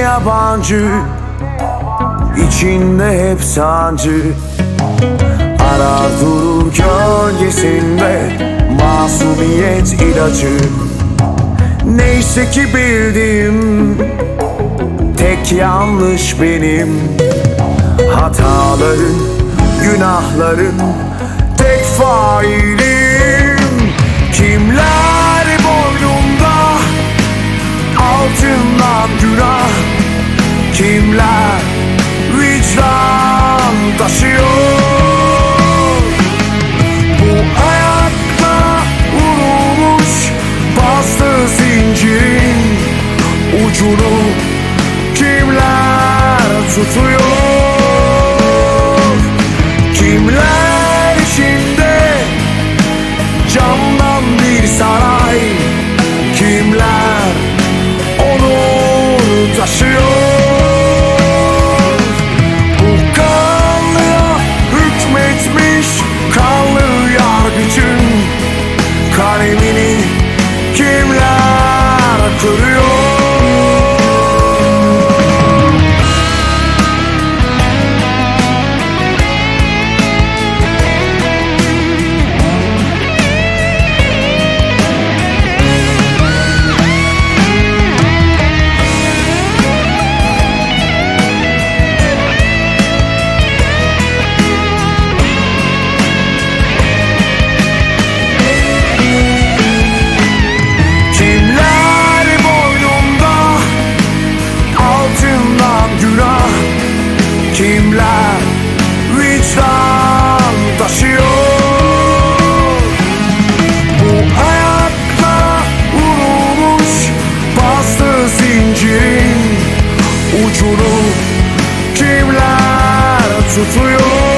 yabancı, içinde hep sancı. Arar durur gölgesinde masumiyet ilacı. Neyse ki bildim, tek yanlış benim. Hataların, günahların tek failim. Kimler boynunda altından günah, kimler vicdan taşıyor. Bu ayakta vurulmuş bastı zincirin ucunu kimler tutuyor? Kimler içinde camdan bir saray, kimler onur taşıyor? Bu kanlıya hükmetmiş kanlı yargıcın kalemini kimler kırıyor? Kimler vicdan taşıyor? Bu ayakla vurulmuş bastı zincirin ucunu kimler tutuyor?